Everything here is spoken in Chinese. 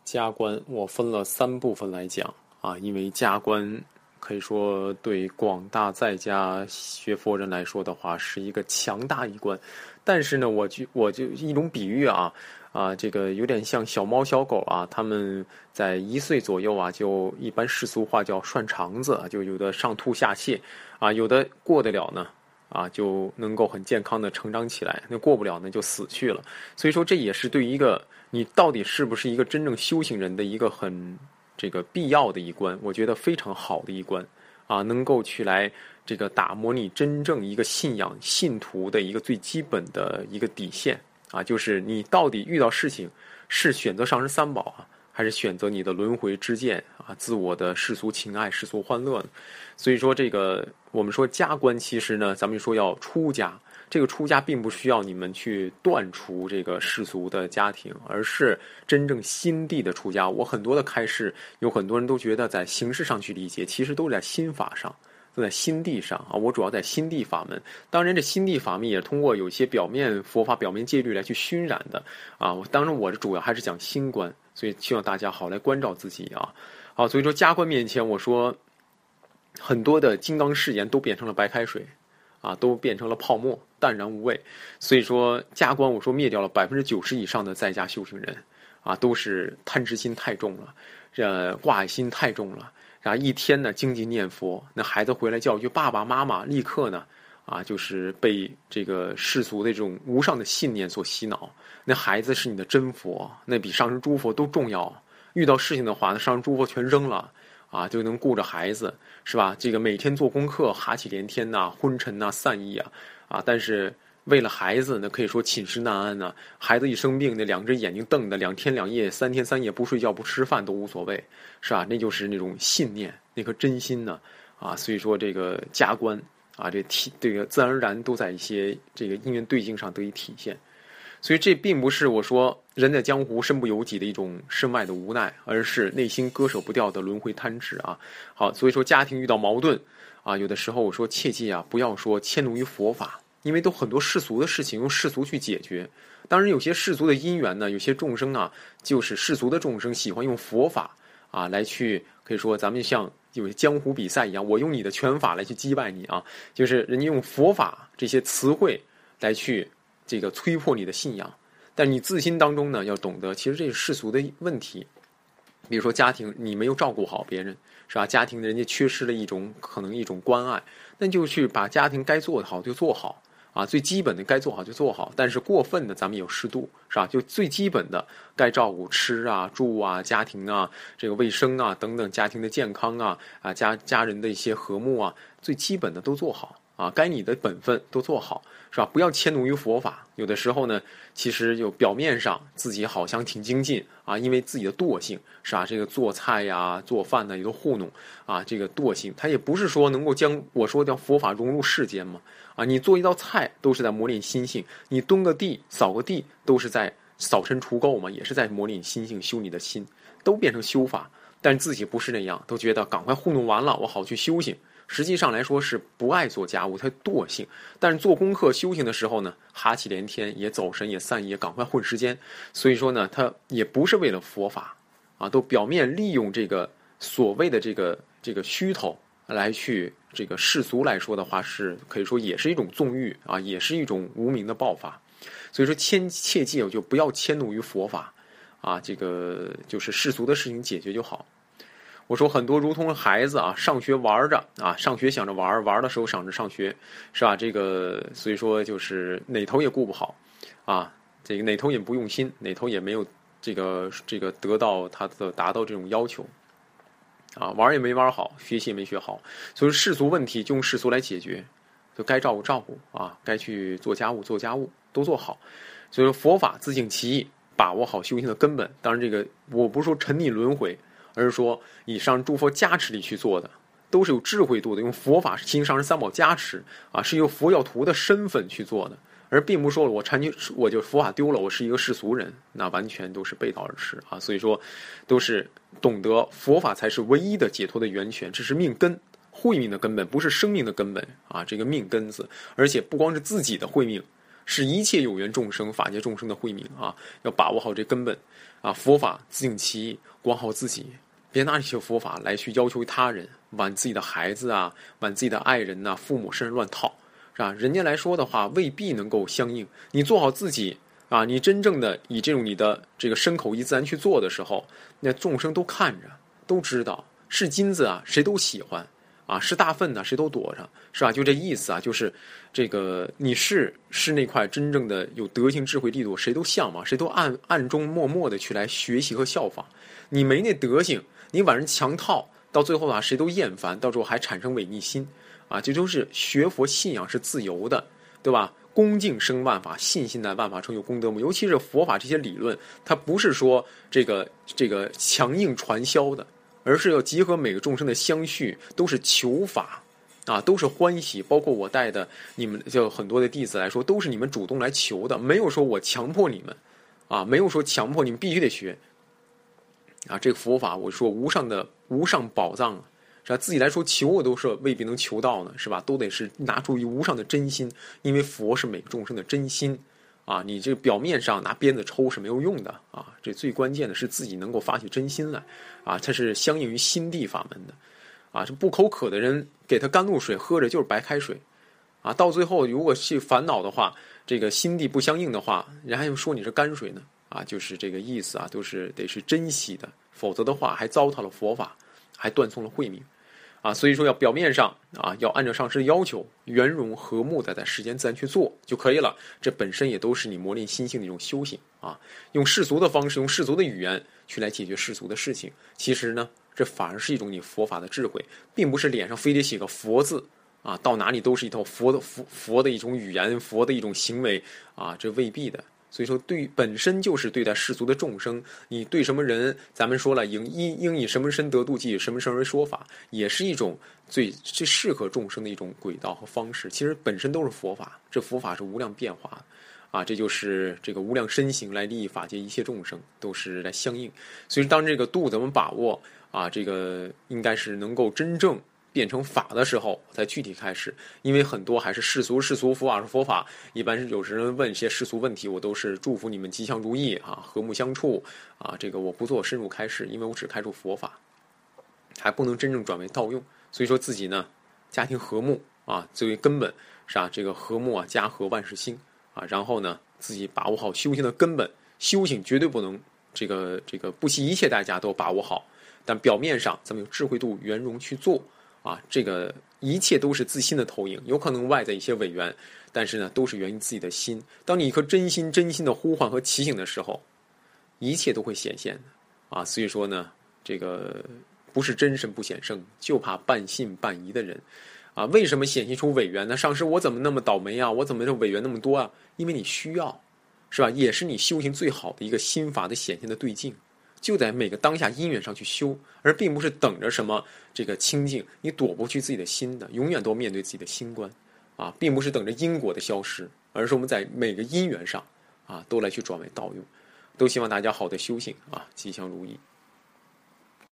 加官我分了3部分来讲啊，因为加官可以说对广大在家学佛人来说的话是一个强大一关，但是呢，我就一种比喻这个有点像小猫小狗啊，他们在1岁左右啊，就一般世俗话叫涮肠子，就有的上吐下泻啊，有的过得了呢。就能够很健康的成长起来，那过不了呢就死去了。所以说这也是对于一个你到底是不是一个真正修行人的一个很这个必要的一关，我觉得非常好的一关能够去来这个打磨你真正一个信仰信徒的一个最基本的一个底线就是你到底遇到事情是选择上师三宝还是选择你的轮回之见自我的世俗情爱、世俗欢乐呢？所以说，这个我们说加官，其实呢，咱们说要出家，这个出家并不需要你们去断除这个世俗的家庭，而是真正心地的出家。我很多的开示，有很多人都觉得在形式上去理解，其实都是在心法上。都在心地上我主要在心地法门。当然，这心地法门也通过有些表面佛法、表面戒律来去熏染的当然，我主要还是讲心观，所以希望大家好来关照自己好，所以说加官面前，我说很多的金刚誓言都变成了白开水都变成了泡沫，淡然无味。所以说加官，我说灭掉了90%以上的在家修行人都是贪执心太重了，挂碍心太重了。一天呢精进念佛，那孩子回来叫一句爸爸妈妈，立刻呢就是被这个世俗的这种无上的信念所洗脑。那孩子是你的真佛，那比上师诸佛都重要。遇到事情的话，那上师诸佛全扔了就能顾着孩子，是吧？这个每天做功课，哈气连天昏沉散逸但是为了孩子呢，可以说寝食难安孩子一生病，那2只眼睛瞪的2天2夜、3天3夜不睡觉不吃饭都无所谓，是吧？那就是那种信念，那颗真心呢所以说这个加官这个自然而然都在一些这个因缘对境上得以体现。所以这并不是我说人在江湖身不由己的一种身外的无奈，而是内心割舍不掉的轮回贪执好，所以说家庭遇到矛盾有的时候我说切记不要说迁怒于佛法，因为都很多世俗的事情用世俗去解决。当然有些世俗的因缘呢，有些众生就是世俗的众生喜欢用佛法来去，可以说咱们像有些江湖比赛一样，我用你的拳法来去击败你就是人家用佛法这些词汇来去这个摧破你的信仰。但你自心当中呢，要懂得其实这是世俗的问题。比如说家庭你没有照顾好别人，是吧？家庭人家缺失了可能一种关爱，那就去把家庭该做的好就做好最基本的该做好就做好。但是过分的咱们也有适度，是吧？就最基本的该照顾吃住家庭这个卫生等等，家庭的健康家人的一些和睦最基本的都做好该你的本分都做好，是吧？不要迁怒于佛法。有的时候呢，其实就表面上自己好像挺精进因为自己的惰性，是吧？这个做菜做饭也都糊弄这个惰性，它也不是说能够将我说的佛法融入世间嘛你做一道菜都是在磨练心性，你蹲个地扫个地都是在扫尘除垢嘛，也是在磨练心性，修你的心，都变成修法。但自己不是那样，都觉得赶快糊弄完了我好去修行。实际上来说是不爱做家务，他惰性。但是做功课修行的时候呢，哈气连天，也走神，也散逸，也赶快混时间。所以说呢，他也不是为了佛法都表面利用这个所谓的这个虚头来去这个世俗来说的话，是可以说也是一种纵欲也是一种无名的爆发。所以说切记就不要迁怒于佛法这个就是世俗的事情解决就好。我说很多如同孩子上学玩着上学想着玩的时候想着上学，是吧？这个所以说就是哪头也顾不好这个哪头也不用心，哪头也没有这个得到他的达到这种要求玩也没玩好，学习也没学好。所以世俗问题就用世俗来解决，就该照顾该去做家务都做好。所以说佛法自净其意，把握好修行的根本。当然这个我不是说沉溺轮回，而是说以上诸佛加持力去做的，都是有智慧度的，用佛法行上师三宝加持是由佛教徒的身份去做的，而并不说我就佛法丢了，我是一个世俗人，那完全都是背道而驰所以说都是懂得佛法才是唯一的解脱的源泉，这是命根，慧命的根本，不是生命的根本这个命根子。而且不光是自己的慧命， 是一切有缘众生、法界众生的慧命啊！要把握好这根本啊！佛法自净其意，管好自己，别拿这些佛法来去要求他人，往自己的孩子啊、往自己的爱人呐、父母身上乱套，是吧？人家来说的话，未必能够相应。你做好自己啊，你真正的以这种你的这个身口意自然去做的时候，那众生都看着，都知道是金子啊，谁都喜欢。啊，是大粪呢，谁都躲着，是吧？就这意思啊，就是这个你是那块真正的有德行智慧力度，谁都向往，谁都暗中默默的去来学习和效仿。你没那德行，你往人强套，到最后啊，谁都厌烦，到时候还产生违逆心啊。这都是学佛信仰是自由的，对吧？恭敬生万法，信心乃万法成有功德母。尤其是佛法这些理论，它不是说这个强硬传销的。而是要集合每个众生的相续，都是求法，啊，都是欢喜。包括我带的你们就很多的弟子来说，都是你们主动来求的，没有说我强迫你们，啊，没有说强迫你们必须得学，啊，这个佛法我说无上宝藏啊，是吧？自己来说求我都是未必能求到呢，是吧？都得是拿出一无上的真心，因为佛是每个众生的真心。啊，你这个表面上拿鞭子抽是没有用的啊！这最关键的是自己能够发起真心来，啊，它是相应于心地法门的，啊，这不口渴的人给他甘露水喝着就是白开水，啊，到最后如果去烦恼的话，这个心地不相应的话，人还说你是泔水呢，啊，就是这个意思啊，都是得是珍惜的，否则的话还糟蹋了佛法，还断送了慧命。啊，所以说要表面上啊，要按照上师的要求，圆融和睦的在世间自然去做就可以了。这本身也都是你磨练心性的一种修行啊。用世俗的方式，用世俗的语言去来解决世俗的事情，其实呢，这反而是一种你佛法的智慧，并不是脸上非得写个佛字啊，到哪里都是一套佛的一种语言，佛的一种行为啊，这未必的。所以说，本身就是对待世俗的众生，你对什么人，咱们说了，应以什么身得度，即以什么身而说法，也是一种最适合众生的一种轨道和方式。其实本身都是佛法，这佛法是无量变化啊，这就是这个无量身行来利益法界一切众生，都是来相应。所以当这个度怎么把握啊，这个应该是能够真正变成法的时候才具体开始，因为很多还是世俗，佛法是佛法。一般是有人问一些世俗问题，我都是祝福你们吉祥如意啊，和睦相处啊。这个我不做深入开示，因为我只开出佛法，还不能真正转为道用。所以说自己呢，家庭和睦啊，最为根本是吧？这个和睦啊，家和万事兴啊。然后呢，自己把握好修行的根本，修行绝对不能这个不惜一切代价都把握好。但表面上咱们有智慧度圆融去做。啊，这个一切都是自心的投影，有可能外在一些违缘，但是呢，都是源于自己的心。当你一颗真心的呼唤和提醒的时候，一切都会显现的啊。所以说呢，这个不是真神不显圣，就怕半信半疑的人啊。为什么显现出违缘呢？上师，我怎么那么倒霉啊？我怎么这违缘那么多啊？因为你需要，是吧？也是你修行最好的一个心法的显现的对境。就在每个当下因缘上去修，而并不是等着什么这个清净，你躲不去自己的心的，永远都面对自己的心观，啊，并不是等着因果的消失，而是我们在每个因缘上，啊，都来去转为道用，都希望大家好的修行啊，吉祥如意。